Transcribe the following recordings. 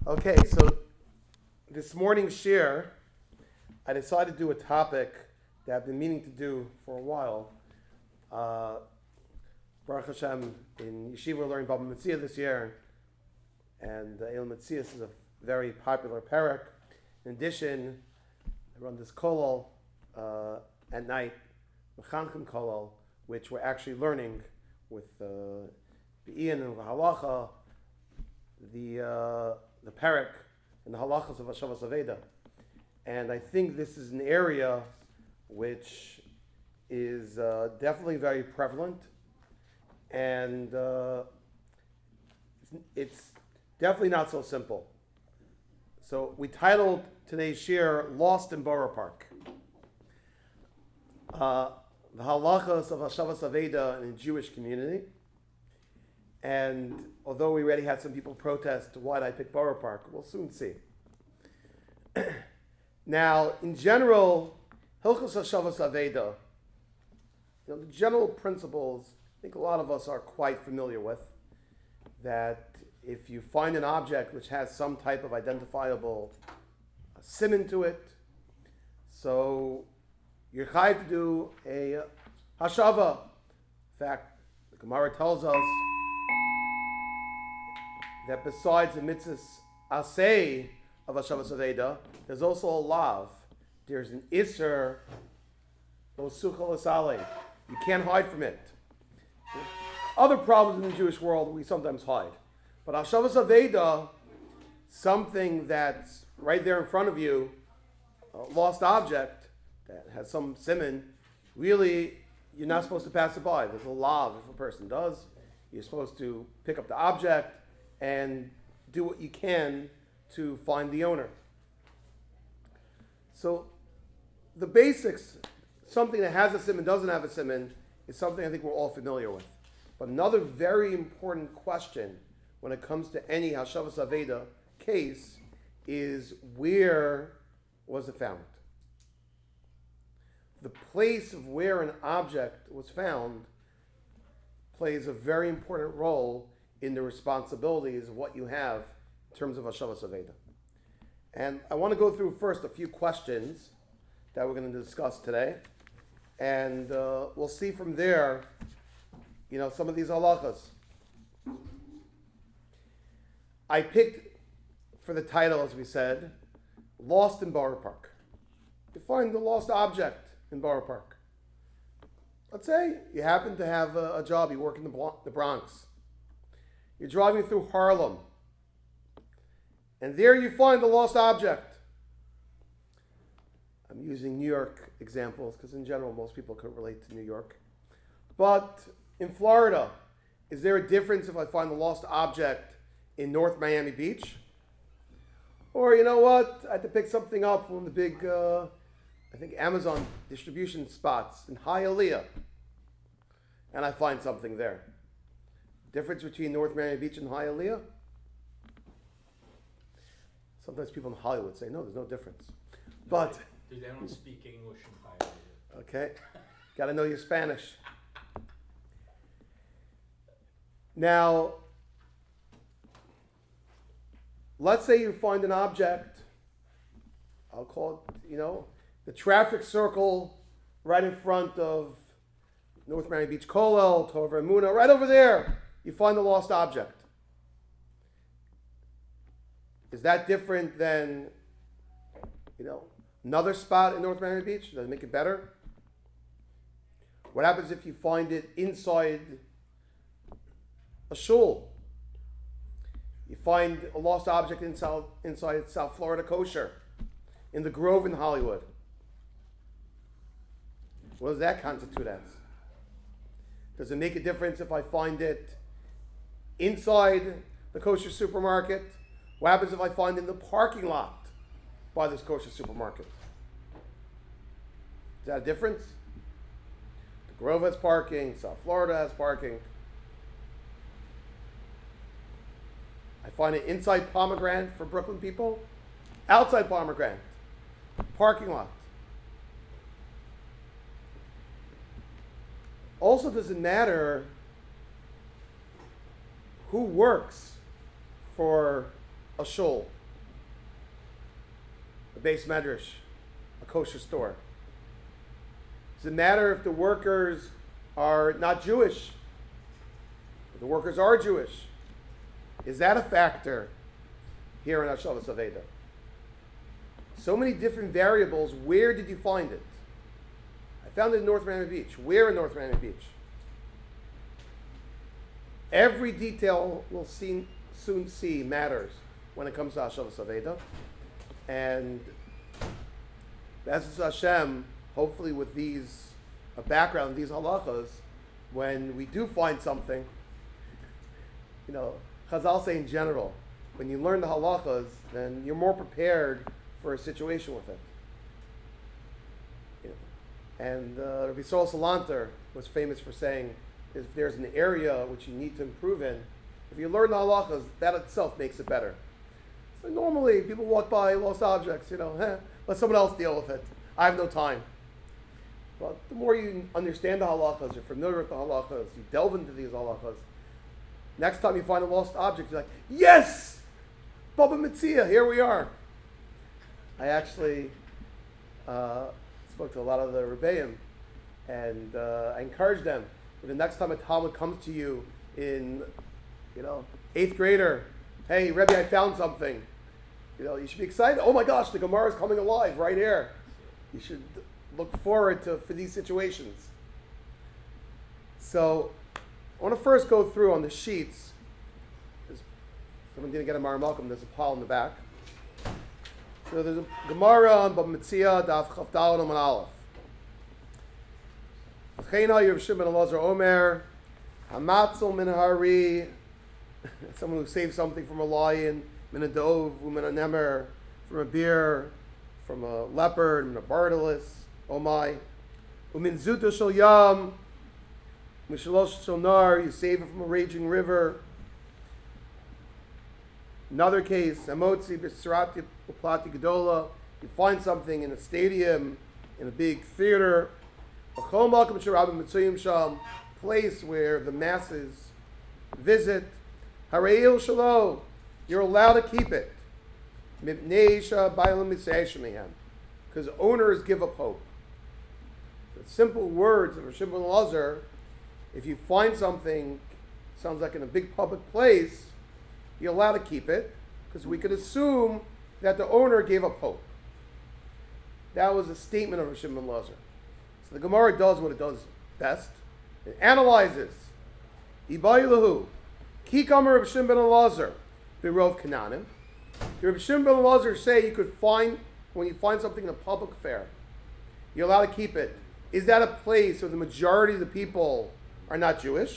Okay, so this morning's share, I decided to do a topic that I've been meaning to do for a while. Baruch Hashem, in Yeshiva we're learning Baba Metzia this year, and El Metzias is a very popular parak. In addition, I run this kolel at night, Mechanchim kolel, which we're actually learning with Be'in and Halacha, the parak and the halachas of Hashavas Aveda. And I think this is an area which is definitely very prevalent, and it's definitely not so simple. So we titled today's shir, Lost in Borough Park. The halachas of Hashavas Aveda in the Jewish community. And although we already had some people protest why did I pick Borough Park, we'll soon see. Now, in general, Hilchos Hashavas Aveda, the general principles, I think a lot of us are quite familiar with, that if you find an object which has some type of identifiable siman to it, so you're chayav to do a hashava. In fact, the Gemara tells us that besides the mitzvahs aseh of Hashavas Aveda, there's also a lav. There's an iser, losuchal asale. You can't hide from it. Other problems in the Jewish world we sometimes hide. But Hashavas Aveda, something that's right there in front of you, a lost object that has some siman, really you're not supposed to pass it by. There's a lav if a person does. You're supposed to pick up the object and do what you can to find the owner. So the basics, something that has a siman, doesn't have a siman, is something I think we're all familiar with. But another very important question when it comes to any Hashavas Aveda case is, where was it found? The place of where an object was found plays a very important role in the responsibilities of what you have in terms of Hashavas Aveda. And I want to go through first a few questions that we're going to discuss today. And we'll see from there, some of these halachas. I picked for the title, as we said, Lost in Borough Park. You find the lost object in Borough Park. Let's say you happen to have a job, you work in the Bronx. You're driving through Harlem, and there you find the lost object. I'm using New York examples because in general most people could relate to New York. But in Florida, is there a difference if I find the lost object in North Miami Beach? Or you know what, I had to pick something up from the big, Amazon distribution spots in Hialeah, and I find something there. Difference between North Miami Beach and Hialeah? Sometimes people in Hollywood say, no, there's no difference. But they don't speak English in Hialeah. Okay, got to know your Spanish. Now, let's say you find an object, I'll call it, the traffic circle right in front of North Miami Beach Kollel, Torah Emunah, right over there. You find the lost object. Is that different than, another spot in North Miami Beach? Does it make it better? What happens if you find it inside a shul? You find a lost object inside South Florida Kosher, in the Grove in Hollywood. What does that constitute as? Does it make a difference if I find it inside the kosher supermarket? What happens if I find it in the parking lot by this kosher supermarket? Is that a difference? The Grove has parking, South Florida has parking. I find it inside Pomegranate for Brooklyn people, outside Pomegranate, parking lot. Also, does it matter who works for a shul? a base medrash, a kosher store? Does it matter if the workers are not Jewish? If the workers are Jewish, is that a factor here in Hashavas Aveda? So many different variables. Where did you find it? I found it in North Miami Beach. Where in North Miami Beach? Every detail we'll soon see matters when it comes to Hashavas Aveda. And B'ezras Hashem, hopefully with these a background, these halachas, when we do find something, Chazal say in general, when you learn the halachas, then you're more prepared for a situation with it. And Rabbi Sol Salanter was famous for saying, if there's an area which you need to improve in, if you learn the halachas, that itself makes it better. So normally people walk by lost objects, let someone else deal with it. I have no time. But the more you understand the halachas, you're familiar with the halachas, you delve into these halachas, next time you find a lost object, you're like, yes! Baba Metzia, here we are. I actually spoke to a lot of the Rebbeim, and I encouraged them, if the next time a Talmud comes to you in, 8th grader, hey, Rebbe, I found something. You should be excited. Oh my gosh, the Gemara is coming alive right here. You should look forward for these situations. So, I want to first go through on the sheets. Someone didn't get a Mar Malcolm, there's a pile in the back. So there's a Gemara on Baba Metzia, Daf Chaf Daled Amud Aleph. Chena Rav Shimon ben Elazar Omer, Hamatzel min Hari, someone who saved something from a lion, min a dove, min a nemer, from a bear, from a leopard, min a bardalis, oh my. Umin zuta shel yam, mishalosh shel nar, you save it from a raging river. Another case, Amotzi b'Sirati Uplati Gedola, you find something in a stadium, in a big theater, a place where the masses visit. Harayil Shalo, you're allowed to keep it. Because owners give up hope. The simple words of Rav Shimon ben Elazar, if you find something, sounds like in a big public place, you're allowed to keep it, because we could assume that the owner gave up hope. That was a statement of Rav Shimon ben Elazar. So the Gemara does what it does best. It analyzes. Ibayilahu. Kikamer Rav Shimon ben Elazar. Birov Kananim. Rav Shimon ben Elazar say you could find, when you find something in a public fair, you're allowed to keep it. Is that a place where the majority of the people are not Jewish?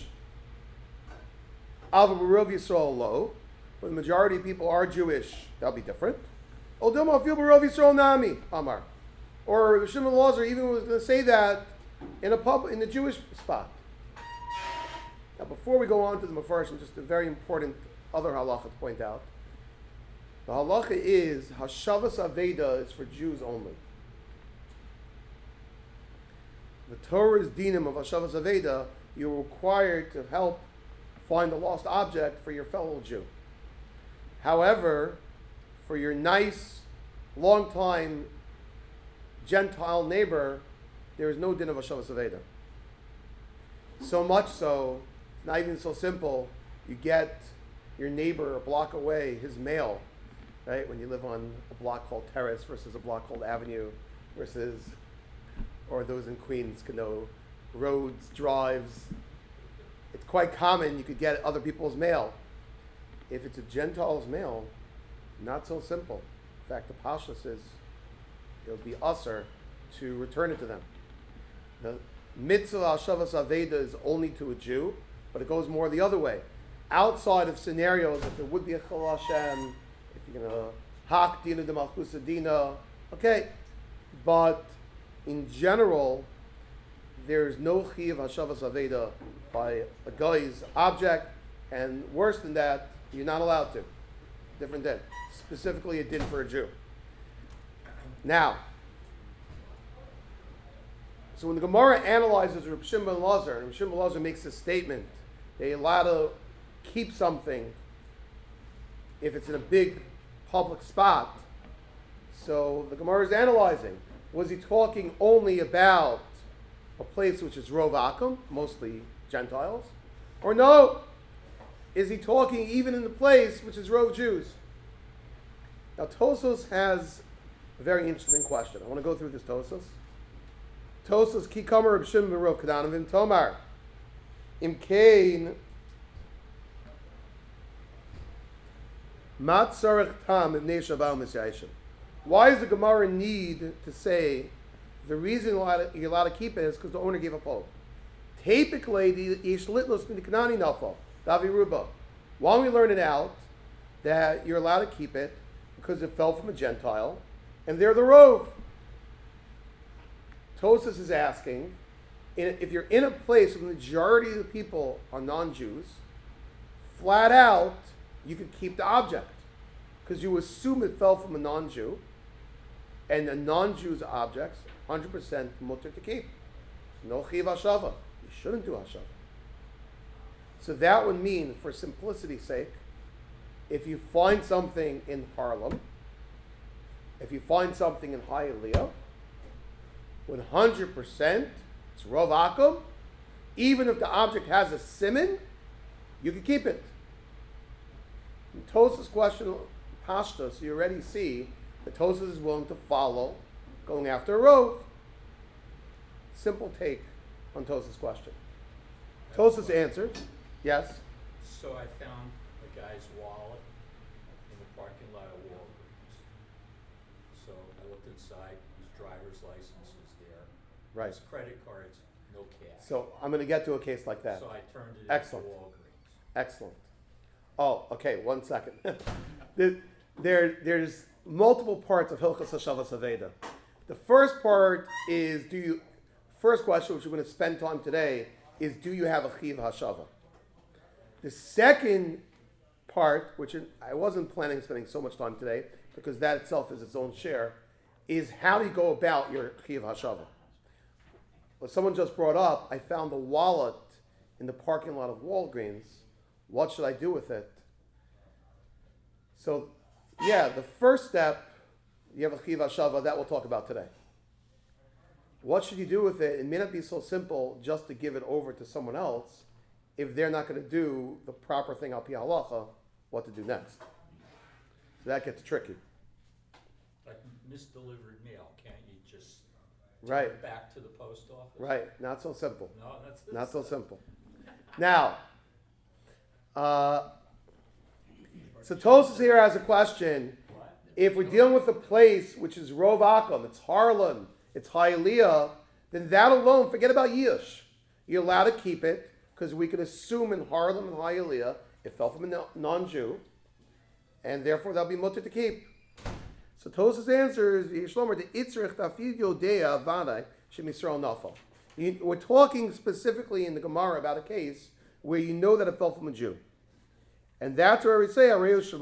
Alva Birov Yisrael lo. But the majority of people are Jewish, that'll be different. Odoma fil Birov Yisrael nami, Amar. Or Rav Shimon ben Elazar even was going to say that in a Jewish spot. Now, before we go on to the Mefarshim, just a very important other halacha to point out. The halacha is Hashavas Aveda is for Jews only. The Torah's dinim of Hashavas Aveda, you're required to help find a lost object for your fellow Jew. However, for your nice, long-time Gentile neighbor, there is no din of Hashavas Aveda. So much so, not even so simple, you get your neighbor a block away, his mail, right? When you live on a block called Terrace versus a block called Avenue versus, or those in Queens can know, roads, drives. It's quite common you could get other people's mail. If it's a Gentile's mail, not so simple. In fact, the Pasha says it'll be usher to return it to them. The mitzvah Hashavas Aveda is only to a Jew, but it goes more the other way. Outside of scenarios, if there would be a Chol Hashem, if you're going to hak dina de malchusa dina, okay. But in general, there's no chi of Hashavas Aveda by a guy's object, and worse than that, you're not allowed to. Different din. Specifically a din for a Jew. Now, so when the Gemara analyzes Rav Shimon ben Elazar, and Rav Shimon ben Elazar makes a statement, they allow to keep something if it's in a big public spot. So the Gemara is analyzing. Was he talking only about a place which is Rov Akum, mostly Gentiles? Or no? Is he talking even in the place which is Rov Jews? Now Tosos has a very interesting question. I want to go through this Tosos. Tosos ki kamer Reb Shimon ben Rov Kadanovim Tomar. Im Kain Mat Sarach Tam Ibnei Shabal Misyayishim. Why does the Gemara need to say the reason you're allowed to keep it is because the owner gave up hope? Typically, the Ish Litlos Min Kanani Nafal, Davi Ruba. Why don't we learn it out that you're allowed to keep it because it fell from a Gentile and they're the Rov? Tosas is asking, if you're in a place where the majority of the people are non-Jews, flat out, you could keep the object because you assume it fell from a non-Jew, and a non-Jew's objects, 100% mutter to keep. No chiv hashava. You shouldn't do hashava. So that would mean, for simplicity's sake, if you find something in Harlem, if you find something in Hialeah, 100% it's Rov Akum, even if the object has a siman, you can keep it. From Tosas' question, Pashta, so you already see that Tosas is willing to follow going after a Rov. Simple take on Tosas' question. Tosas answered, yes. So I found a guy's wallet in the parking lot of Walgreens. So I looked inside, his driver's license is there. Right. His credit cards, no cash. So I'm going to get to a case like that. So I turned it Excellent. into Walgreens. Excellent. Oh, okay, 1 second. There's multiple parts of Hilchos Hashavas Aveda. The first part is, first question, which we're going to spend time today, is do you have a Chiv Hashava? The second part, which I wasn't planning on spending so much time today, because that itself is its own share, is how do you go about your Chiv Hashava? What someone just brought up, I found a wallet in the parking lot of Walgreens. What should I do with it? So, yeah, the first step, you have a Chiv Hashava, that we'll talk about today. What should you do with it? It may not be so simple just to give it over to someone else if they're not going to do the proper thing al pi halacha, what to do next. So that gets tricky. Like misdelivered mail, can't you just Right. turn it back to the post office? Right, not so simple. No, that's Not so simple. Now, so Tosas here has a question. If we're dealing with a place which is Rov Akum, it's Harlem, it's Hialeah, then that alone, forget about Yish. You're allowed to keep it because we could assume in Harlem and Hialeah it fell from a non-Jew, and therefore that'll be mutter to keep. So Tosas answers, Yishlomer, the Itzrich Tafid Yodea Vadai Shem Yisrael Nafal. We're talking specifically in the Gemara about a case where you know that it fell from a Jew. And that's where we say,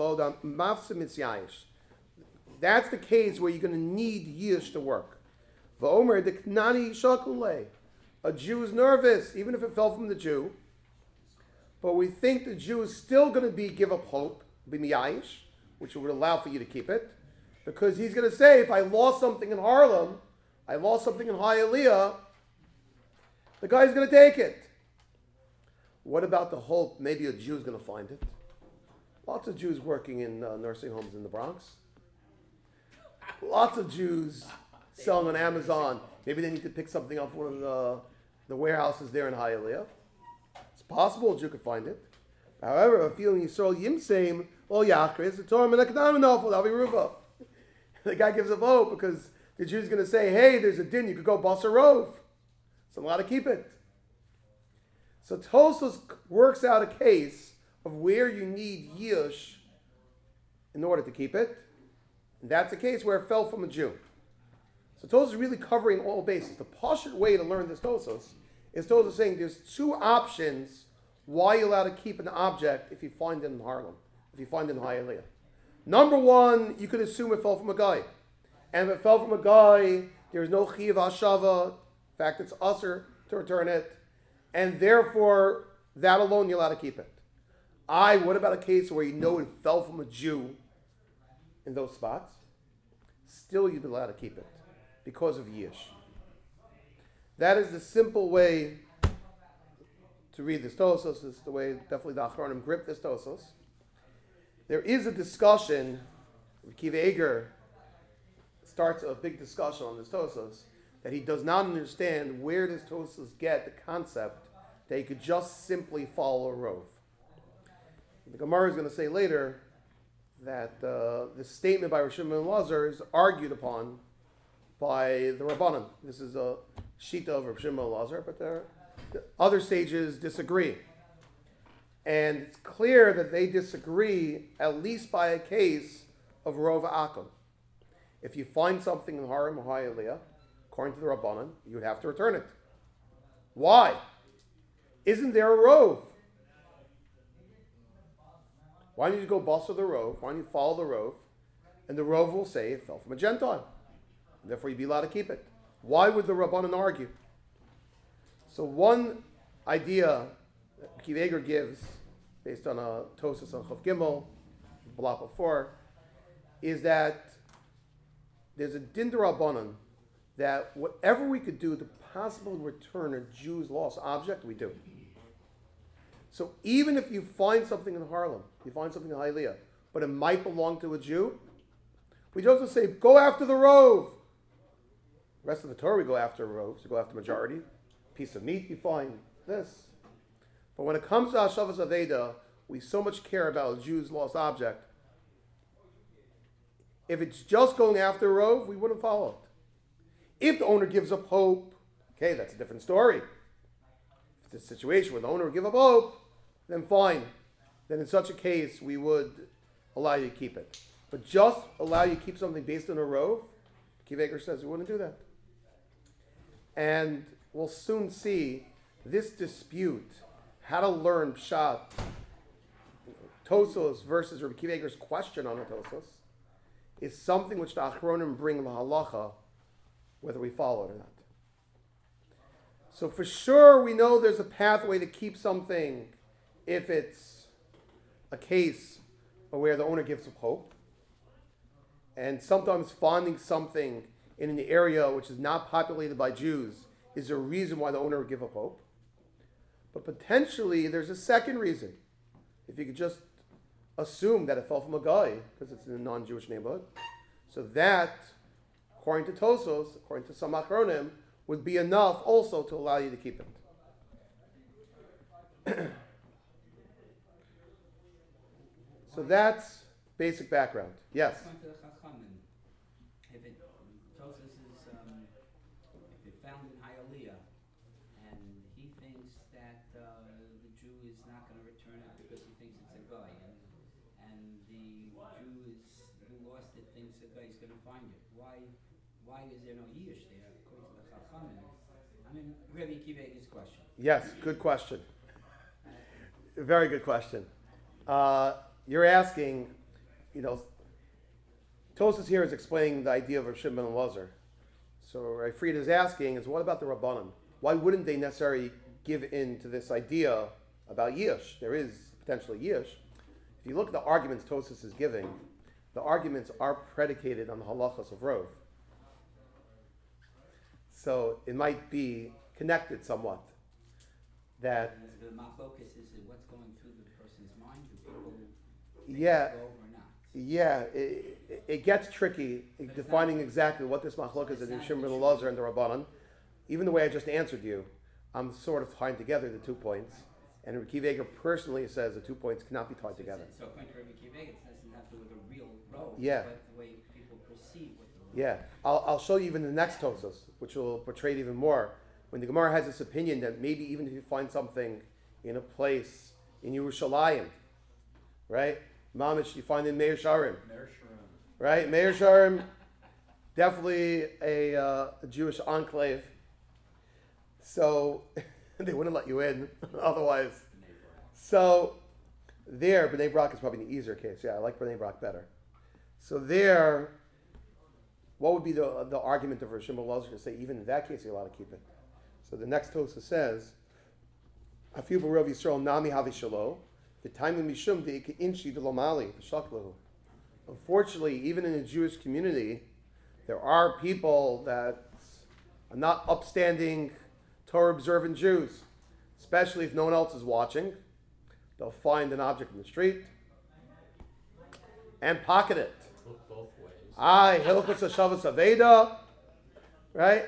that's the case where you're going to need Yish to work. V'omer the Knani Shakulei. A Jew is nervous, even if it fell from the Jew. But we think the Jew is still going to give up hope, be miyayish, which would allow for you to keep it. Because he's going to say, if I lost something in Harlem, I lost something in Hialeah, the guy's going to take it. What about the hope maybe a Jew is going to find it? Lots of Jews working in nursing homes in the Bronx. Lots of Jews selling on Amazon. Maybe they need to pick something up from one of the warehouses there in Hialeah. It's possible a Jew could find it. However, a feeling Yisrael Yimseim, Yachris, the Torah Menakadam Nafal, Avi Ruva. The guy gives up hope because the Jew's going to say, hey, there's a din, you could go Basar Rov. So I'm allowed to keep it. So Tosfos works out a case of where you need Yish in order to keep it. And that's a case where it fell from a Jew. So Tosfos is really covering all bases. The Pashut way to learn this Tosfos is Tosfos saying there's two options why you're allowed to keep an object if you find it in Harlem, if you find it in Hialeah. Number one, you could assume it fell from a guy. And if it fell from a guy, there's no Chiv Hashava. In fact, it's usher to return it. And therefore, that alone, you're allowed to keep it. What about a case where you know it fell from a Jew in those spots? still you'd be allowed to keep it because of Yish. That is the simple way to read this Tosos. This is the way definitely the Achronim grip this Tosos. There is a discussion. Kiva Eger starts a big discussion on this Tosos that he does not understand where does Tosos get the concept that he could just simply follow a rove. The Gemara is going to say later that the statement by Rosh Shimon ben Elazar is argued upon by the Rabbanim. This is a shita of Rosh Shimon ben Elazar, but the other sages disagree. And it's clear that they disagree at least by a case of Rov Akum. If you find something in Harim or Hayaliyah, according to the Rabbanan, you would have to return it. Why? Isn't there a Rov? Why don't you go bust the Rov? Why don't you follow the Rov? And the Rov will say it fell from a Gentile. And therefore you'd be allowed to keep it. Why would the Rabbanan argue? So one idea that Kiv Eger gives, based on a Tosos on Chav Gimel, block before, is that there's a din d'Rabbanan that whatever we could do to possibly return a Jew's lost object, we do. So even if you find something in Harlem, you find something in Hialeah, but it might belong to a Jew, we don't just say, go after the rove. The rest of the Torah, we go after roves, we go after majority. Piece of meat, you find this. But when it comes to Hashavas Aveda, we so much care about a Jew's lost object. If it's just going after a rove, we wouldn't follow it. If the owner gives up hope, okay, that's a different story. If it's a situation where the owner would give up hope, then fine. Then in such a case, we would allow you to keep it. But just allow you to keep something based on a rove, Kiv Eger says we wouldn't do that. And we'll soon see this dispute, how to learn Pshat, Tosos versus Rabbi Kiv Eger's question on a Tosos, is something which the Achronim bring the halacha, whether we follow it or not. So for sure we know there's a pathway to keep something if it's a case where the owner gives up hope. And sometimes finding something in an area which is not populated by Jews is a reason why the owner would give up hope. But potentially there's a second reason. If you could just assume that it fell from a guy because it's in a non-Jewish neighborhood. So that, according to Tosos, according to some Achronim, would be enough also to allow you to keep it. So that's basic background. Yes? According to the Chachamim, if it Tosos is if it found in Hialeah, and he thinks that the Jew is not going to return it because he thinks it's a guy, and the Jew who lost it thinks a guy is going to find it. Why is there no Yish there? According to the Chachamim, I mean, Rabbi Kiv Eger's question. Yes, good question. Very good question. You're asking, Tosos here is explaining the idea of Rav Shimon ben Elazar. So Rav Fried is asking is, what about the Rabbanim? Why wouldn't they necessarily give in to this idea about Yish? There is potentially Yish. If you look at the arguments Tosos is giving, the arguments are predicated on the halachas of Rov. So it might be connected somewhat. That the machlokas is what's going through the person's mind. Do people yeah, go or not? yeah, it gets tricky defining exactly what this machlok is in Rav Shimon ben Elazar and the Rabbanan. Even the way I just answered you, I'm sort of tying together the 2 points. And Rabbi Kiv Eger personally says the 2 points cannot be tied together. So according to Rabbi Kiv Eger, it doesn't have to do with a real role, Yeah. but the way people perceive what the role Yeah, I'll show you even the next Tosos, which will portray it even more. When the Gemara has this opinion that maybe even if you find something in a place in Yerushalayim, right? Mamish, you find in Meir Sharim, right? Meir Sharim, definitely a Jewish enclave. So they wouldn't let you in otherwise. So there, B'nai Brak is probably an easier case. Yeah, I like B'nai Brak better. So there, what would be the argument of Rav Shimon ben Elazar to say even in that case you're allowed to keep it? So the next Tosa says, "Afiu b'Rav Yisrael nami havi shalo, v'taimu mishum de'ika inchi d'lomali v'shaklahu." Unfortunately, even in a Jewish community, There are people that are not upstanding Torah observant Jews, especially if no one else is watching. They'll find an object in the street and pocket it. Look both ways. Hilchos Hashavas Aveda, right?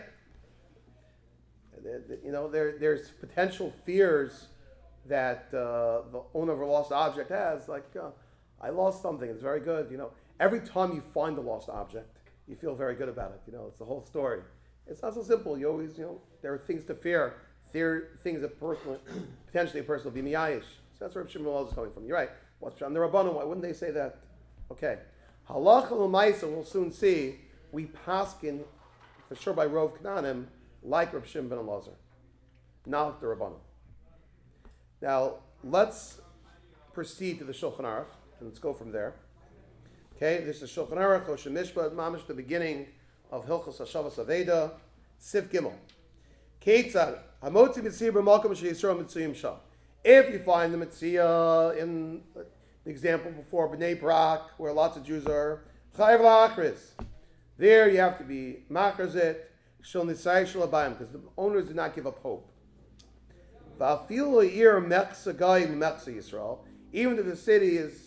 There's potential fears that the owner of a lost object has, like, I lost something, it's very good. Every time you find a lost object, you feel very good about it. It's the whole story. It's not so simple. You always, there are things to fear. Things that potentially a person will be miyayish. So that's where Shimon is coming from. You're right. What's on the Rabbanon? Why wouldn't they say that? Okay. Halacha l'maisa, we'll soon see. We paskin for sure by Rov Kananim like Reb Shimon ben Elazar, not like the Rabbanon. Now let's proceed to the Shulchan Aruch and let's go from there. Okay, this is Shulchan Aruch, Choshen Mishpat, Mamish, the beginning of Hilchos Hashavas Aveda, Sif Gimel. Keitzad Hamotzi Mitzvah B'Malkom She'Yisrael Mitzuyim Shah. If you find the Mitzvah in the example before Bnei Brak, where lots of Jews are, Chayav La'achris. There you have to be Machrazit Shel Nisai Shel Abayim, because the owners do not give up hope. Va'afil Le'ir Mechsa Gayim Mechsa Yisrael. Even if the city is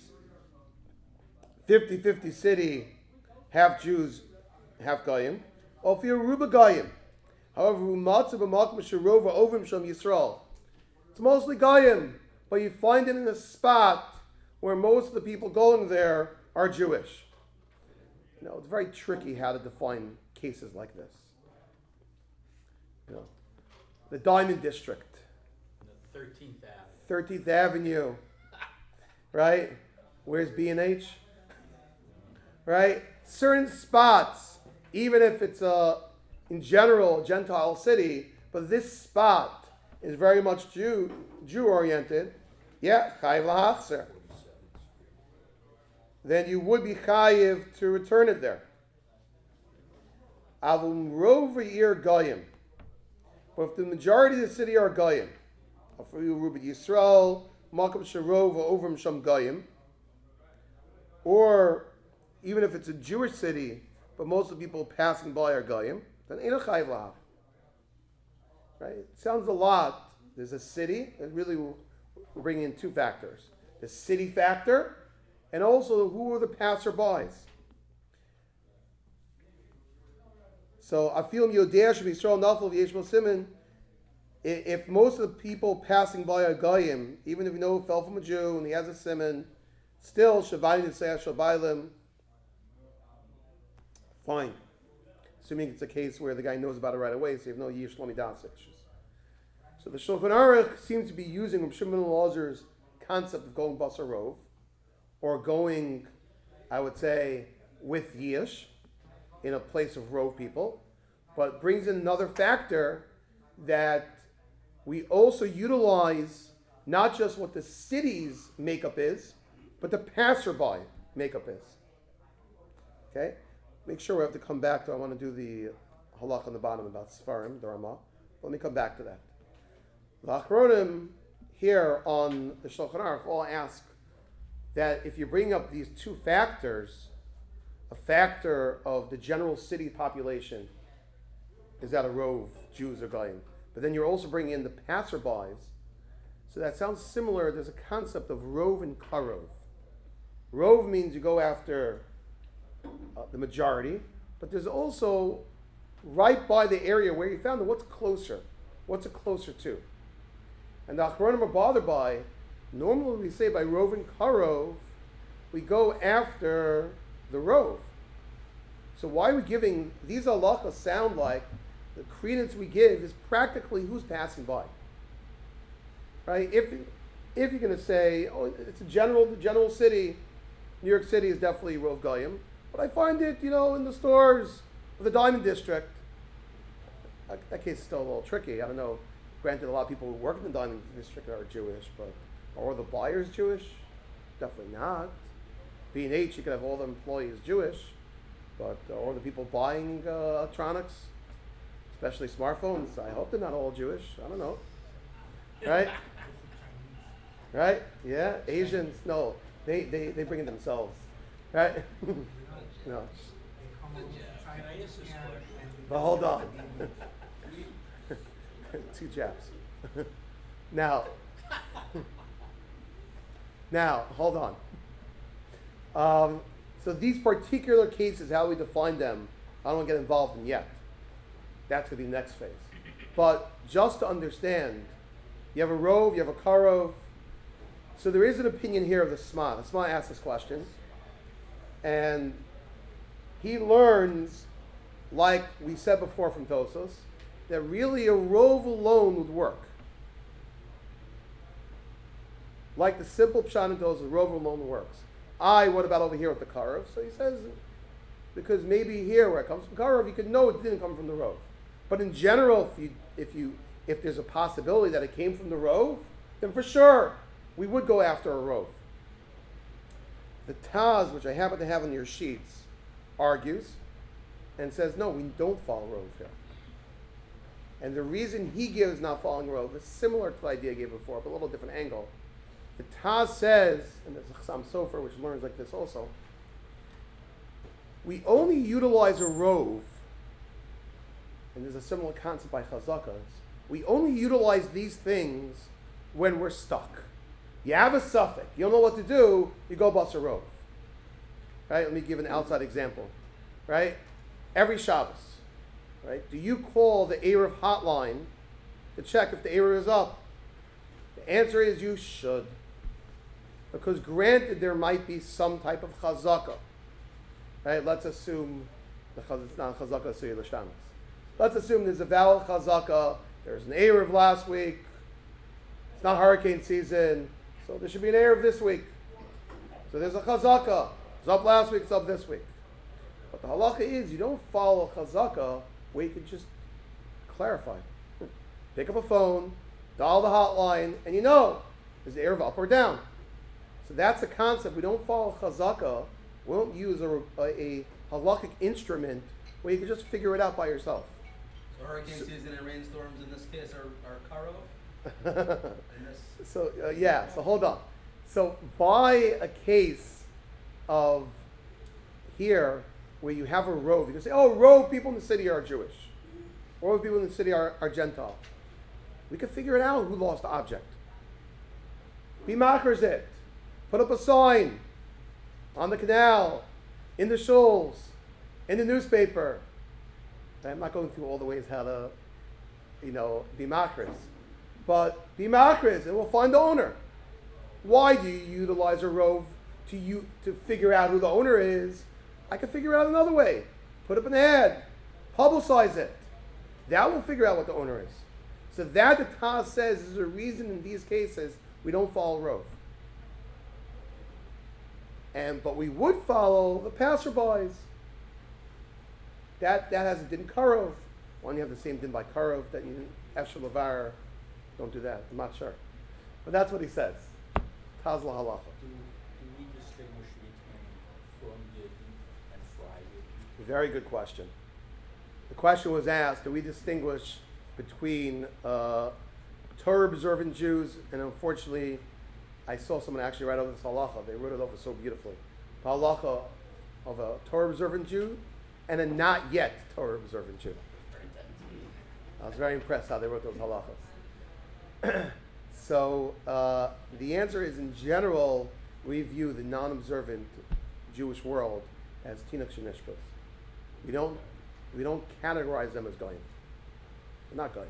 50-50 city, half Jews, half Goyim. Or if you're Ruba Goyim. However, it's mostly Goyim, but you find it in a spot where most of the people going there are Jewish. It's very tricky how to define cases like this. The Diamond District. The 13th Avenue. 13th Avenue. Right? Where's B&H? Right? Certain spots, even if it's in general a Gentile city, but this spot is very much Jew-oriented, yeah, chayiv lahachzer. Then you would be chayiv to return it there. Avum rov v'ir goyim. But if the majority of the city are goyim, afilu ruba Yisrael, makom sharov ovrim sham goyim, or even if it's a Jewish city, but most of the people passing by are goyim, then ain't a chayiv lahach. Right? It sounds a lot. There's a city, and really we're bringing in two factors: the city factor, and also who are the passerbys. So I feel Yodea should be Yisrael Nafal v'Yeshmel Simon. If most of the people passing by are goyim, even if you know he fell from a Jew and he has a simon, still Shavani Nisayah Shabailim. Fine. Assuming it's a case where the guy knows about it right away, so you have no Yish Shlomi Das issues. So the Shulchan Aruch seems to be using Reb Shimon ben Elazar's concept of going Basar Rov, or going, I would say, with Yish, in a place of Rov people, but brings in another factor that we also utilize not just what the city's makeup is, but the passerby makeup is. Okay? Make sure we have to come back to, I want to do the halach on the bottom about Sfarim, the Ramah. Let me come back to that. The Achronim here on the Shulchan Aruch all ask that if you bring up these two factors, a factor of the general city population is that a rov, Jews or Goyim, but then you're also bringing in the passerbys. So that sounds similar. There's a concept of rov and karov. Rov means you go after the majority, but there's also right by the area where you found it, what's closer? What's it closer to? And the Achronim are bothered by, normally we say by rov and karov, we go after the rov. So why are we giving, these halachas sound like the credence we give is practically who's passing by. Right? If you're going to say, oh, it's the general city, New York City is definitely rov goyim, but I find it, in the stores of the Diamond District. That case is still a little tricky. I don't know. Granted, a lot of people who work in the Diamond District are Jewish, but are the buyers Jewish? Definitely not. B&H, you could have all the employees Jewish, but or the people buying electronics, especially smartphones, I hope they're not all Jewish. I don't know. Right? Right? Yeah? Asians, no. They bring it themselves. Right? No. Can I ask this question? But hold on. 2 jabs. Now, hold on. So these particular cases, how we define them, I don't want to get involved in yet. That's going to be the next phase. But just to understand, you have a rove, you have a karov. So there is an opinion here of the Sma. The Sma asked this question. And he learns, like we said before from Tosos, that really a rove alone would work. Like the simple pshat in Tosos, a rove alone works. What about over here with the karov? So he says, because maybe here where it comes from karov, you could know it didn't come from the rove. But in general, if there's a possibility that it came from the rove, then for sure we would go after a rove. The Taz, which I happen to have on your sheets, argues and says, no, we don't follow rove here. And the reason he gives not following rove is similar to the idea I gave before, but a little different angle. The Taz says, and there's a Chassam Sofer which learns like this also, we only utilize a rove, and there's a similar concept by Chazakas, we only utilize these things when we're stuck. You have a suffix, you don't know what to do, you go bust a rove. Right? Let me give an outside example. Right? Every Shabbos, right? Do you call the Erev hotline to check if the Erev is up? The answer is you should. Because granted there might be some type of chazaka. Right? Let's assume it's not chazaka suya l'shamas. Let's assume there's a valid chazaka, there's an Erev last week, it's not hurricane season, so there should be an Erev this week. So there's a chazaka. It's up last week, it's up this week. But the halacha is you don't follow chazaka where you can just clarify. Pick up a phone, dial the hotline, and you know, is the Erev up or down? So that's the concept. We don't follow chazaka. We don't use a halakhic instrument where you can just figure it out by yourself. So hurricane season and rainstorms in this case are karov? So hold on. So by a case of here where you have a rove, you can say, rove people in the city are Jewish. Rove people in the city are Gentile. We can figure it out who lost the object. Be makers it. Put up a sign on the canal, in the shuls, in the newspaper. I'm not going through all the ways how to, be makers. But be makers and we'll find the owner. Why do you utilize a rove to figure out who the owner is? I can figure out another way. Put up an ad. Publicize it. That will figure out what the owner is. So that the Taz says is a reason in these cases we don't follow rove. But we would follow the passerbys. That has a din karov. When you have the same din by karov that you Efshel Levar, don't do that. I'm not sure. But that's what he says. Taz la halacha. Do we distinguish between from Yidden and Fry Yidden? Very good question. The question was asked, do we distinguish between Torah-observant Jews, and unfortunately, I saw someone actually write over this halacha. They wrote it over so beautifully. The halacha of a Torah-observant Jew and a not yet Torah-observant Jew. I was very impressed how they wrote those halachas. So the answer is, in general, we view the non-observant Jewish world as tinach shenishbas. We don't categorize them as goyim. They're not goyim.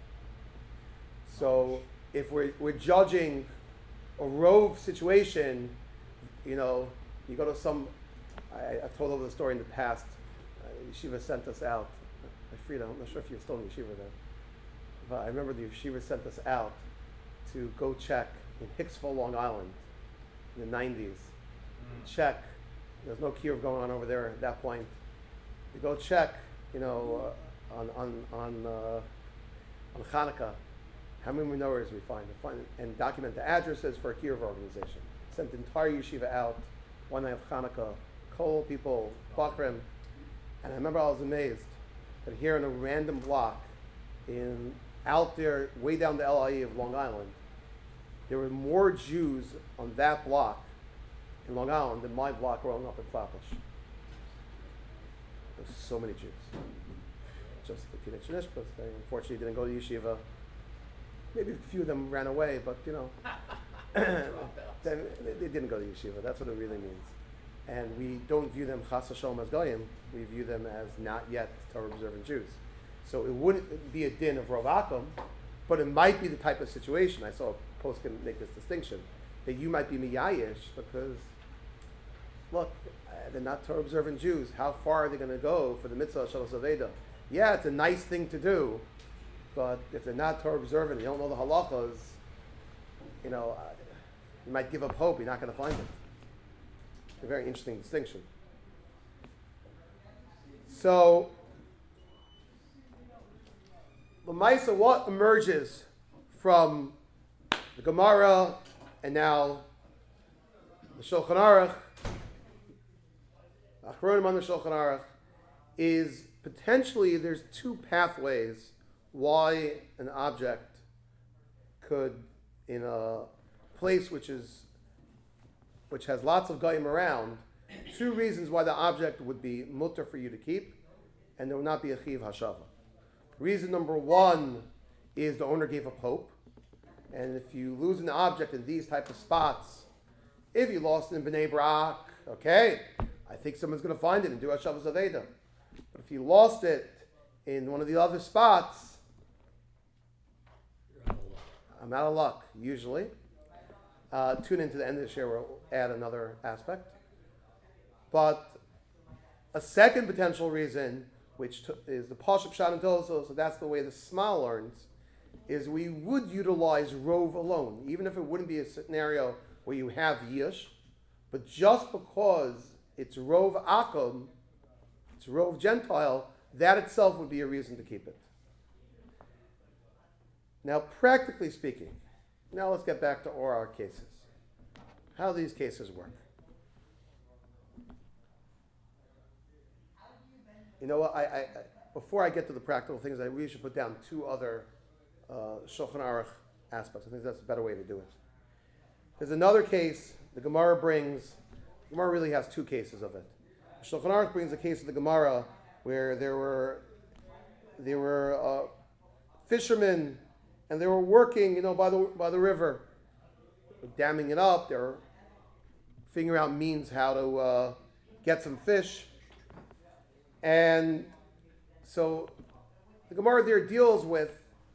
So if we're judging a rove situation, you go to some. I've told over the story in the past. Yeshiva sent us out. Frida, I'm not sure if you're still in yeshiva then, but I remember the yeshiva sent us out to go check in Hicksville, Long Island, in the 90s. Check. There's no kiruv going on over there at that point. To go check, on Hanukkah, how many menorahs we find and document the addresses for a kiruv organization. Sent the entire yeshiva out one night of Hanukkah, Kol people, Bakrim, and I remember I was amazed that here in a random block, out there, way down the LIE of Long Island, there were more Jews on that block in Long Island than my block growing up in Flatbush. There's so many Jews. Just the teenage Nishpas. They unfortunately didn't go to yeshiva. Maybe a few of them ran away, but they didn't go to yeshiva. That's what it really means. And we don't view them chas v'shalom as goyim. We view them as not yet Torah observant Jews. So it wouldn't be a din of Rav Akum, but it might be the type of situation. I saw a post can make this distinction that you might be miyayish because, look, they're not Torah observant Jews. How far are they going to go for the mitzvah of Shabbos Aveda? Yeah, it's a nice thing to do, but if they're not Torah observant, you don't know the halachas, you might give up hope. You're not going to find it. A very interesting distinction. So, L'maisa, what emerges from the Gemara and now the Shulchan Aruch, Achronim on the Shulchan Aruch, is potentially there's two pathways why an object could, in a place which has lots of goyim around, two reasons why the object would be mutter for you to keep, and there will not be a chiv hashava. Reason number one is the owner gave up hope, and if you lose an object in these type of spots, if you lost it in Bnei Brak, okay, I think someone's going to find it and do Hashavas Aveda. But if you lost it in one of the other spots, I'm out of luck, usually. Tune into the end of the share, we'll add another aspect. But a second potential reason, which is the Pashup Pshat and Tosos, so that's the way the Sma learns, is we would utilize Rov alone, even if it wouldn't be a scenario where you have Yish, but just because it's Rov Akum, it's Rov Gentile, that itself would be a reason to keep it. Now, practically speaking, now let's get back to our cases. How do these cases work? You know what? I before I get to the practical things, I really should put down two other Shulchan Aruch aspects. I think that's a better way to do it. There's another case the Gemara brings. The Gemara really has two cases of it. Shulchan Aruch brings a case of the Gemara where there were fishermen and they were working, by the river, damming it up. They were figuring out means how to get some fish. And so the Gemara there deals with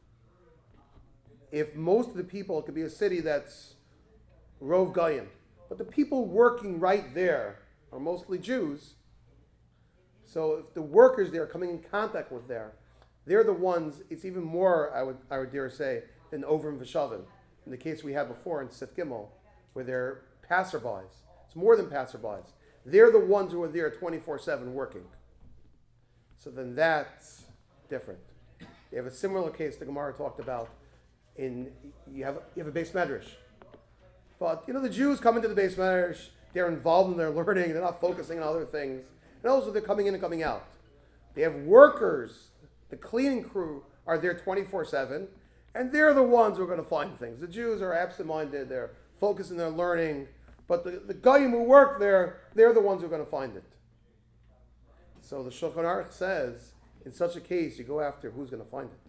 if most of the people, it could be a city that's Rov Goyim, but the people working right there are mostly Jews. So if the workers there are coming in contact with they're the ones, it's even more, I would dare say, than Ovrim V'Shavim. In the case we had before in Sif Gimel, where they're passerbys. It's more than passerbys. They're the ones who are there 24/7 working. So then that's different. You have a similar case the Gemara talked about you have a Beis Medrash. But the Jews come into the Beis Medrash, they're involved in their learning, they're not focusing on other things. And also they're coming in and coming out. They have workers, the cleaning crew are there 24/7, and they're the ones who are going to find things. The Jews are absent-minded, they're focused in their learning, but the Goyim who work there, they're the ones who are going to find it. So the Shulchan Aruch says, in such a case, you go after who's going to find it.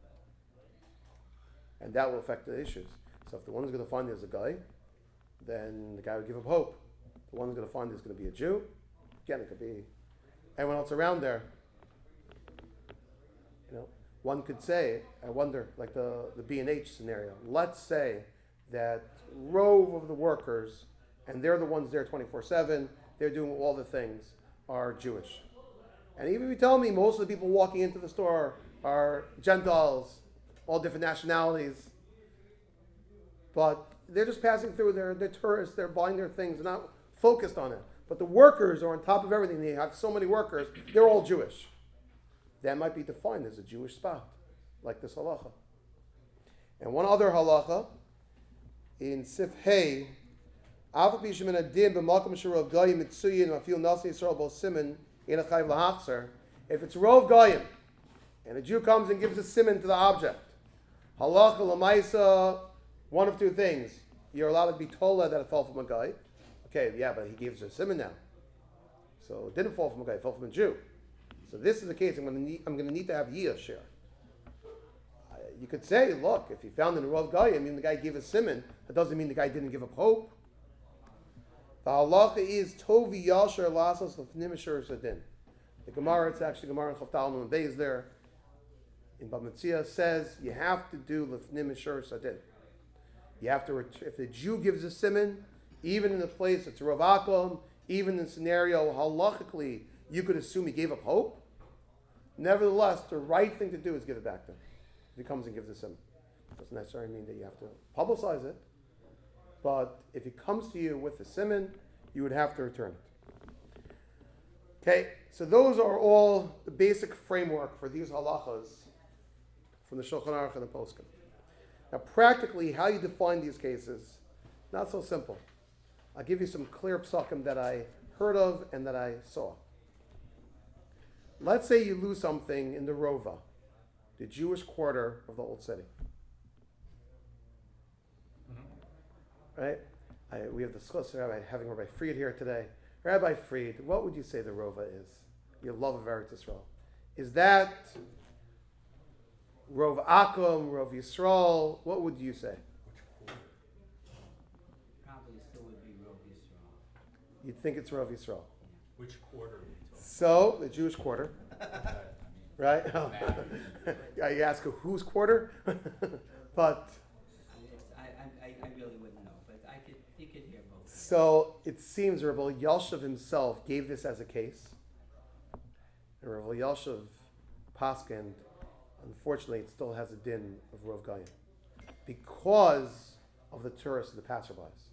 And that will affect the issues. So if the one who's going to find it is a guy, then the guy would give up hope. The one who's going to find it is going to be a Jew. Again, it could be anyone else around there. One could say, I wonder, like the B&H scenario. Let's say that rove of the workers, and they're the ones there 24/7, they're doing all the things, are Jewish. And even if you tell me most of the people walking into the store are Gentiles, all different nationalities, but they're just passing through, they're tourists, they're buying their things, they're not focused on it. But the workers are on top of everything, they have so many workers, they're all Jewish. That might be defined as a Jewish spot, like this halacha. And one other halacha, in Sif Hey, if it's Rov Goyim, and a Jew comes and gives a siman to the object, halacha l'maisa, one of two things. You're allowed to be told that it fell from a guy. Okay, yeah, but he gives a siman now. So it didn't fall from a guy, it fell from a Jew. So this is the case. I'm going to need to have Yiyah share. You could say, look, if he found in the Rav Gaya, I mean the guy gave a simon. That doesn't mean the guy didn't give up hope. The halacha is tovi yasher lasos lefnim asher sadin. The Gemara, it's actually Gemara in Chavtal and Beis there. In Bava Metzia says you have to do lefnim asher sadin. You have to, if the Jew gives a simon, even in the place it's Rav Akum, even in the scenario halachically you could assume he gave up hope. Nevertheless, the right thing to do is give it back to him. If he comes and gives a simon, doesn't necessarily mean that you have to publicize it. But if he comes to you with a simon, you would have to return it. Okay, so those are all the basic framework for these halachas from the Shulchan Aruch and the Poskim. Now, practically, how you define these cases, not so simple. I'll give you some clear psukim that I heard of and that I saw. Let's say you lose something in the Rova, the Jewish quarter of the Old City. Right? We have the Rabbi, having Rabbi Fried here today. Rabbi Fried, what would you say the Rova is? Your love of Eretz Yisrael. Is that Rov Akum, Rov Yisrael? What would you say? Probably still would be Rov Yisrael. You'd think it's Rov Yisrael. Which quarter are you talking So, the Jewish quarter, about? right? Yeah, you ask whose quarter? But I really wouldn't know, but you could hear both. so it seems Rabbi Yashav himself gave this as a case. And Rabbi Yashav Paskin, unfortunately, it still has a din of Rov Gayim because of the tourists and the passerbys.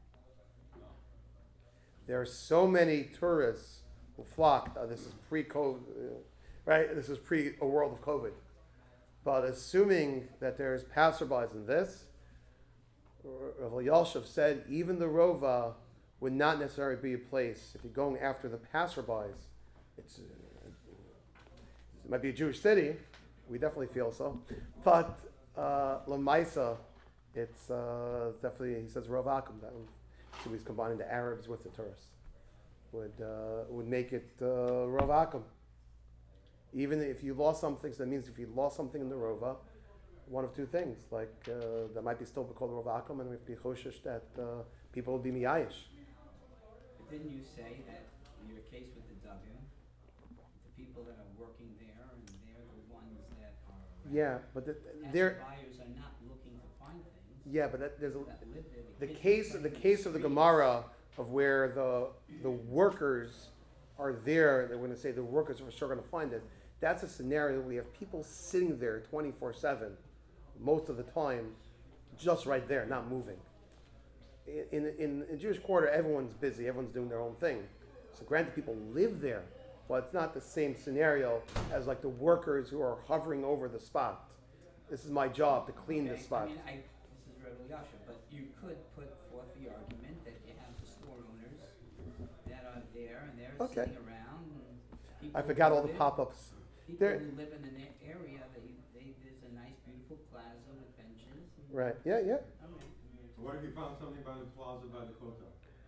There are so many tourists who flock. This is pre-COVID, right? This is pre a world of COVID. But assuming that there's passerbys in this, Rav Yashav said even the Rova would not necessarily be a place if you're going after the passerbys. It might be a Jewish city. We definitely feel so. But Lamaisa, it's definitely, he says Rav Akum. So he's combining the Arabs with the tourists. Would make it Rav Akum. Even if you lost something, so that means if you lost something in the Rova, one of two things, like that might be still called Rav Akum, and we have to be choshesh that people will be miyayish. But didn't you say that in your case with the Duggan, the people that are working there, and they're the ones that are Yeah, but buyers are not looking to find things. yeah, but there's That live there, the kids case are the playing case of the streets. Gemara of where the workers are there. They're going to say the workers are for sure going to find it. That's a scenario where we have people sitting there 24/7, most of the time, just right there, not moving. In Jewish quarter, everyone's busy, everyone's doing their own thing. So granted, people live there, but it's not the same scenario as like the workers who are hovering over the spot. This is my job to clean the spot. I mean, this is Rebbe Yasha, but you could put forth the argument that you have the store owners that are there and they're Okay. sitting around. And people I forgot who all the live- pop-ups. People There- who live in an area there's a nice, beautiful plaza with benches. And, Right? Yeah, yeah. Okay. What if you found something by the plaza by the Kotel?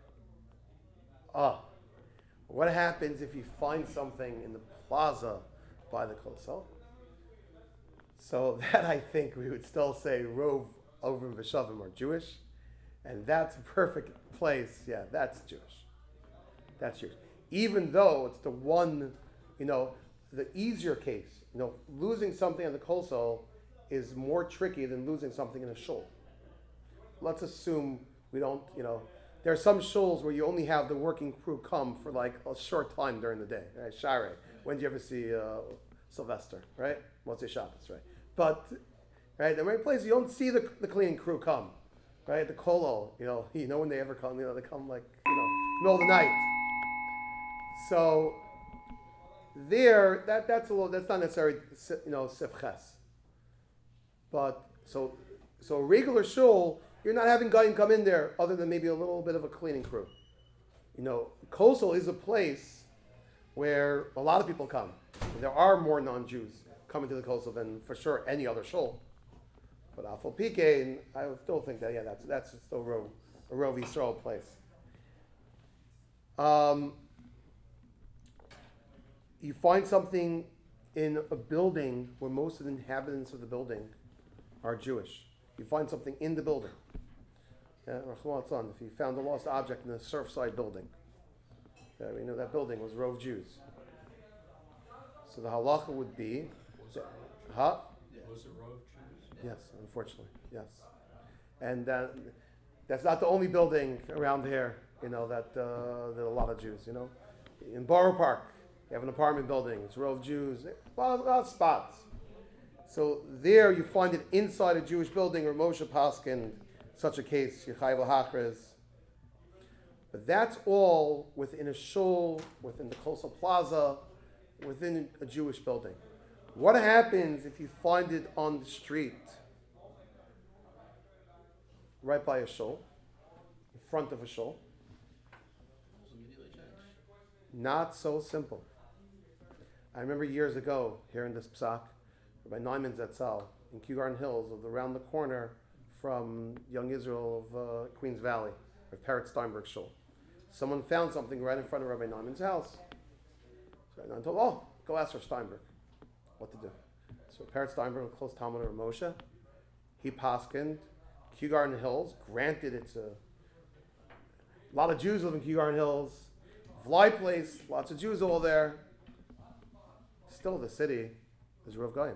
What happens if you find something in the plaza by the Kosel? So that I think we would still say Rov over Veshavim are Jewish, and that's a perfect place. Yeah, that's Jewish. That's Jewish. Even though it's the one, the easier case. Losing something on the Kosel is more tricky than losing something in a shul. Let's assume we don't, there are some shuls where you only have the working crew come for like a short time during the day. Right? Share. When did you ever see Sylvester, right? Motzei Shabbos, right? But, right, the many places you don't see the cleaning crew come, right? The kolol, when they ever come, they come like, middle of the night. So there, that's not necessarily, sifches. But, so a regular shul, you're not having Goyim come in there other than maybe a little bit of a cleaning crew. Kosel is a place where a lot of people come. And there are more non-Jews coming to the Kosel than for sure any other shul. But Afal Pike, I still think that that's still a Rov Yisrael place. you find something in a building where most of the inhabitants of the building are Jewish. You find something in the building. Yeah, if you found a lost object in a Surfside building, yeah, we know that building was Rove Jews. So the halacha would be, Was it Rove Jews? yes, unfortunately, yes, and that's not the only building around here. That there are a lot of Jews. In Borough Park, you have an apartment building. It's Rove Jews. A lot of spots. So there you find it inside a Jewish building where Moshe Paskin, such a case, Yechai V'Hachres. But that's all within a shul, within the Kosel Plaza, within a Jewish building. What happens if you find it on the street, right by a shul, in front of a shul? Immediately change. Not so simple. I remember years ago, hearing this psak, by Naiman Zetzel, in Kew Garden Hills, around the corner from Young Israel of Queens Valley, or Parrot Steinberg Shul. Someone found something right in front of Rabbi Naiman's house. So Rabbi Naiman told, go ask Rav Steinberg what to do. So Parrot Steinberg, a close Talmud of Moshe, he paskined, Kew Garden Hills, granted it's a lot of Jews live in Kew Garden Hills, Fly place, lots of Jews all there. Still the city is Rov Goyim.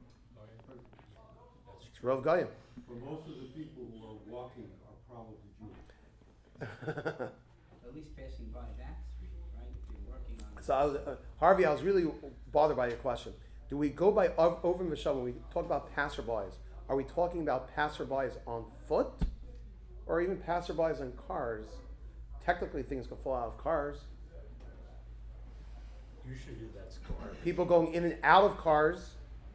It's Rov Goyim. But most of the people who are walking are probably Jewish. At least passing by that street, right? If you're working on. So Harvey, I was really bothered by your question. Do we go by over Mishal when we talk about passerbys? Are we talking about passerbys on foot, or even passerbys on cars? Technically, things can fall out of cars. Usually that's car. People going in and out of cars,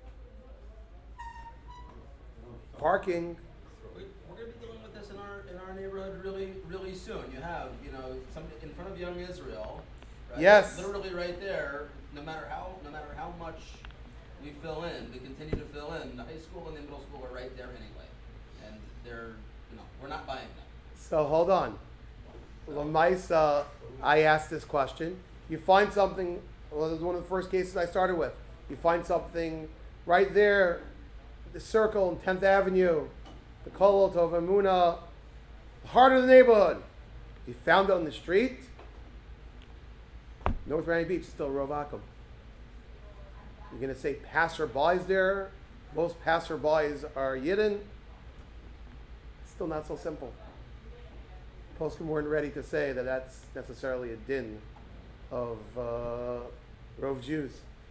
parking. We're going to be dealing with this in our neighborhood really soon. You have some in front of Young Israel. Right? Yes. Literally right there. No matter how much we fill in, we continue to fill in. The high school and the middle school are right there anyway, and they're we're not buying them. So hold on. Lamaisa, I asked this question. You find something. Well, this is one of the first cases I started with. You find something right there, the circle in 10th Avenue, the Kolot of Amuna, the heart of the neighborhood. You found it on the street. North Miami Beach is still Rovakum. You're going to say passerbys there. Most passerbys are Yidden. Still not so simple. Poskim weren't ready to say that that's necessarily a din of Rove Jews.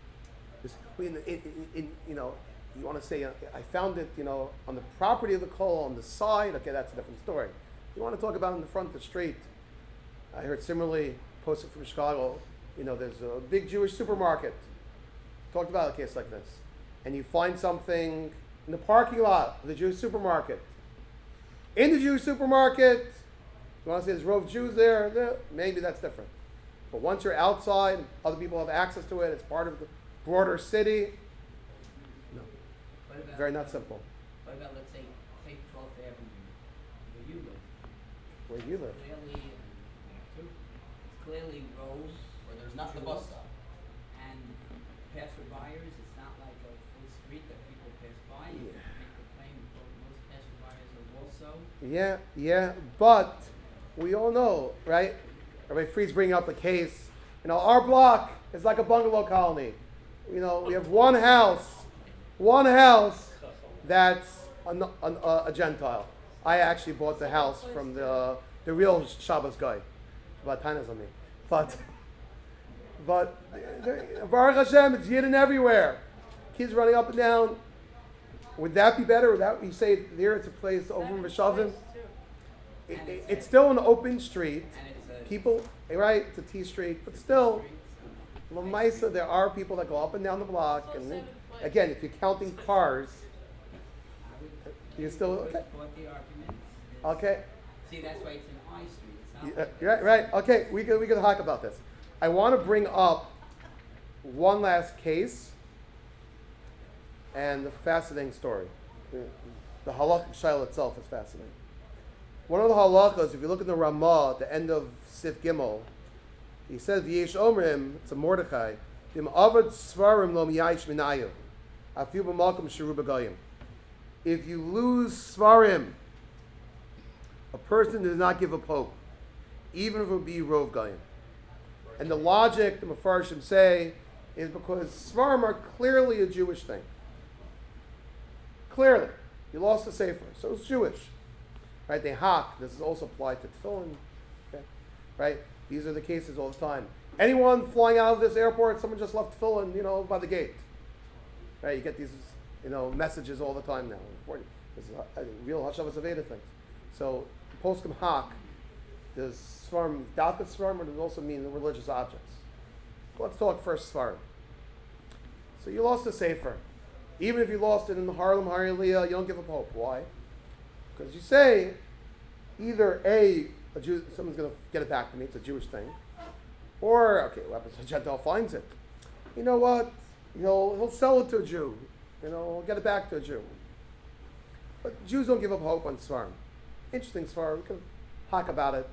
You want to say, I found it, on the property of the Kol, on the side. Okay, that's a different story. You want to talk about it in the front of the street. I heard similarly, posted from Chicago, there's a big Jewish supermarket. Talked about a case like this. And you find something in the parking lot of the Jewish supermarket. In the Jewish supermarket, you want to say there's Rove Jews there, maybe that's different. But once you're outside, other people have access to it, it's part of the broader city. No, What about, very not simple. What about, let's say, take 12th Avenue, where you live? Where you live. It's clearly roads Where there's not the bus stop. and passerbyers. It's not like a full street that people pass by. You can make the claim that most passerbyers are also. Yeah, but we all know, right? Rabbi Fried's bringing up a case. Our block is like a bungalow colony. We have one house that's a Gentile. I actually bought the house from the real Shabbos guy. About Tainas on me. But Baruch Hashem, it's Yidden everywhere. Kids running up and down. Would that be better? Without you say there it's a place over in Veshavim? It's still an open street. And it's a People, right? It's a T street, but still, Lamaisa, there are people that go up and down the block. And again, if you're counting cars, you're still okay. What the argument is. Okay, See, that's why it's an I street. It's not like right. Okay, we can talk about this. I want to bring up one last case and the fascinating story. The halakha shaila itself is fascinating. One of the halakhas, if you look at the Ramah at the end of Sif Gimel, he says, V'yesh Omrim, it's a Mordechai, Im avad svarim lo miyayish minayu. Afiu b'malkum sheru b'goyim. If you lose svarim, a person does not give a pope, even if it would be rov goyim. And the logic the Mefarshim say is because svarim are clearly a Jewish thing. Clearly, you lost the sefer, so it's Jewish, right? They hak. This is also applied to tefillin, okay? Right? These are the cases all the time. Anyone flying out of this airport, someone just left tefillin, by the gate, right? You get these, messages all the time now. This is real Hashavas Aveda things. So poskim hak. Does svarim dalkat svarim, or does it also mean the religious objects? Let's talk first svarim. So you lost the sefer. Even if you lost it in the Harlem Haraliyah, you don't give a pope. Why? Because you say either a Jew, someone's going to get it back to me, it's a Jewish thing, or what happens if a Gentile finds it? You know what? He'll sell it to a Jew. He'll get it back to a Jew. But Jews don't give up hope on svarim. Interesting svarim. We can talk about it.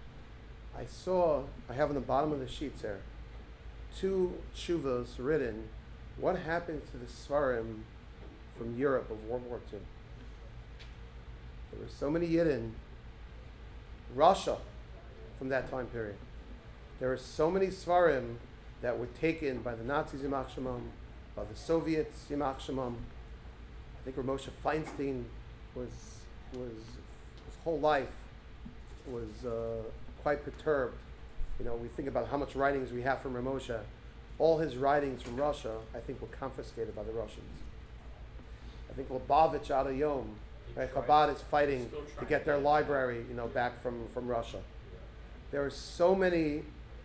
I have on the bottom of the sheets there 2 tshuvas written. What happened to the Svarim from Europe of World War II? There were so many Yidden, Russia, from that time period. There were so many Svarim that were taken by the Nazis, Yimach Shemam, by the Soviets, Yimach Shemam. I think Moshe Feinstein his whole life was quite perturbed. We think about how much writings we have from Ramosha. All his writings from Russia, I think, were confiscated by the Russians. I think Lubavitch out of Yom, right? Chabad is fighting to get their library, back from Russia. There are so many,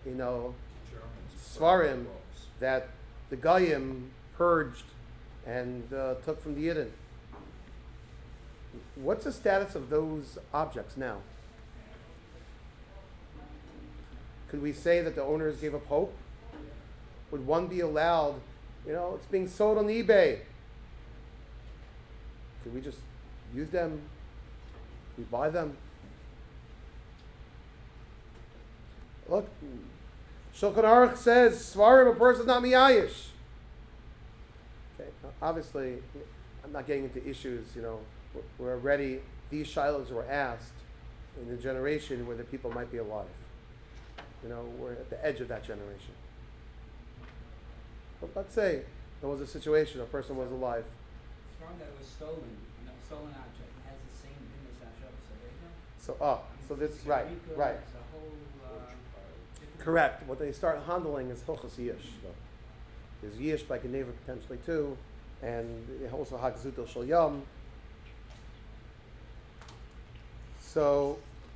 svarim that the Goyim purged and took from the Yidden. What's the status of those objects now? Could we say that the owners gave up hope? Would one be allowed, it's being sold on eBay. Could we just use them? Could we buy them? Look, Shulchan Aruch says, Svarim, a person's not miyayish. Okay, now obviously, I'm not getting into issues, where already these shilohs were asked in the generation where the people might be alive. We're at the edge of that generation. But let's say there was a situation, a person was alive. Svarim that was stolen, stolen object, has the same din as Hashavas Aveda. So this, right. It's a whole, Correct. What they start handling is Hilchos Yish. There's Yish by Geneva potentially too, and also Hagzutel Shal Yom. So,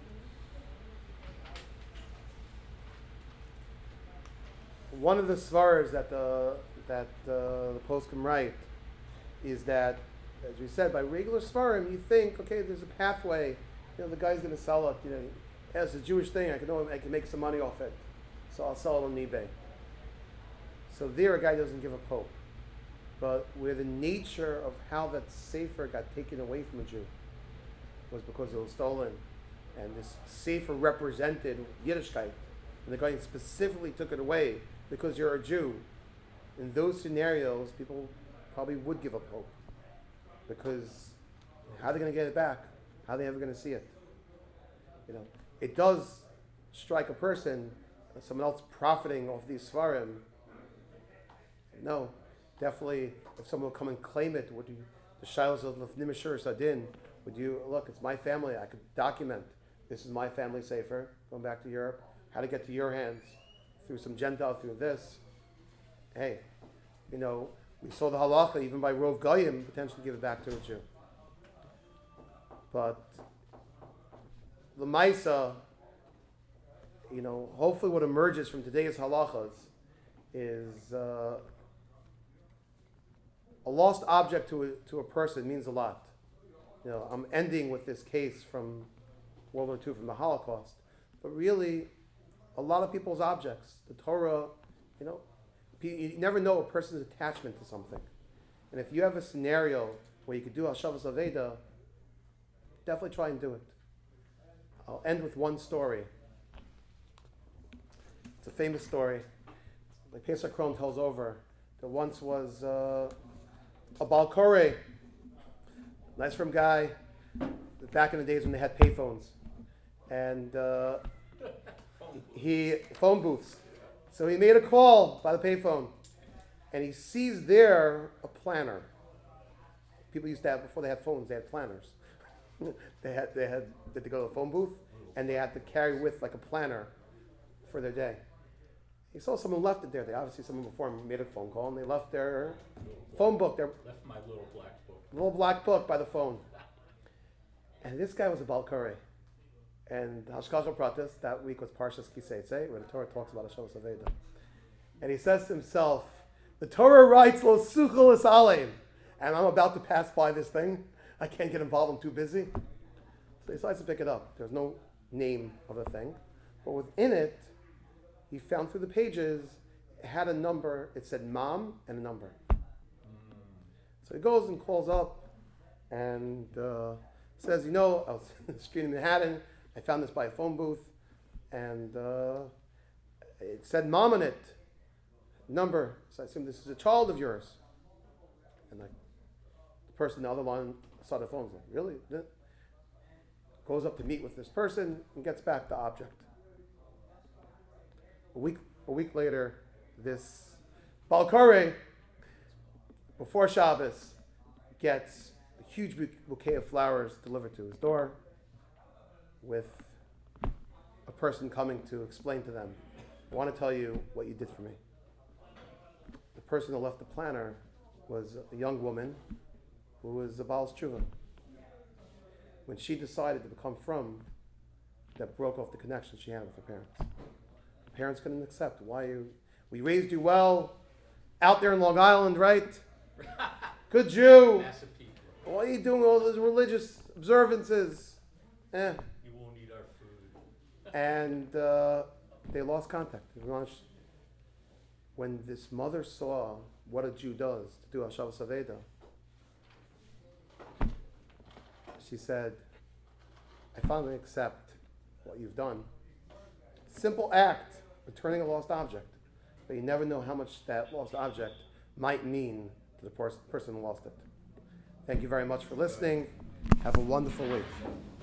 one of the svaras that the poskim write is that, as we said, by regular svarim, you think, okay, there's a pathway. The guy's going to sell it. It's a Jewish thing. I can make some money off it, so I'll sell it on eBay. So there, a guy doesn't give a pope. But where the nature of how that sefer got taken away from a Jew was because it was stolen, and this sefer represented Yiddishkeit, and the guy specifically took it away because you're a Jew. In those scenarios, people probably would give up hope, because how are they going to get it back? How are they ever going to see it? It does strike a person, someone else profiting off these svarim. No, definitely, if someone will come and claim it, would you, the shilos of Nimashur Sadin, would you, look, it's my family, I could document, this is my family sefer, going back to Europe, how to get to your hands, through some Gentile, through this. Hey, we saw the halacha, even by Rov Goyim, potentially give it back to a Jew. But the Maisa, hopefully what emerges from today's halachas is a lost object to a person means a lot. I'm ending with this case from World War II, from the Holocaust, but really, a lot of people's objects, the Torah, you never know a person's attachment to something. And if you have a scenario where you could do Hashavas Aveda, definitely try and do it. I'll end with one story. It's a famous story. like Pesach Kron tells over, there once was a Baal Koreh, nice from guy, back in the days when they had payphones. And phone booths. So he made a call by the payphone. And he sees there a planner. People used to have, before they had phones, they had planners. they had to go to a phone booth, and they had to carry with like a planner for their day. He saw someone left it there. They obviously, someone before him made a phone call, and they left their phone book, their Left my little black book. little black book by the phone. And this guy was a Baal Koreh. And Hashkash Pratis, that week was Parshas Kiseitze, where the Torah talks about Hashavos Aveda. And he says to himself, the Torah writes, Lo suchel es aleim, and I'm about to pass by this thing. I can't get involved, I'm too busy. So he decides to pick it up. There's no name of the thing. But within it, he found through the pages, it had a number. It said mom and a number. So he goes and calls up and says, I was in the street in Manhattan. I found this by a phone booth. And it said mom on it. Number. So I assume this is a child of yours. And the person on the other line saw the phone. Like, really? Goes up to meet with this person and gets back the object. A week later, this Baal Koreh, before Shabbos, gets a huge bouquet of flowers delivered to his door with a person coming to explain to them, I want to tell you what you did for me. The person who left the planner was a young woman who was a Baal's Tshuva. When she decided to become from, that broke off the connection she had with her parents. Her parents couldn't accept. We raised you well, out there in Long Island, right? Good Jew. Massive people. Why are you doing all those religious observances? You won't eat our food. And they lost contact. When this mother saw what a Jew does to do Hashavos Aveda, she said, I finally accept what you've done. Simple act, returning a lost object. But you never know how much that lost object might mean to the person who lost it. Thank you very much for listening. Have a wonderful week.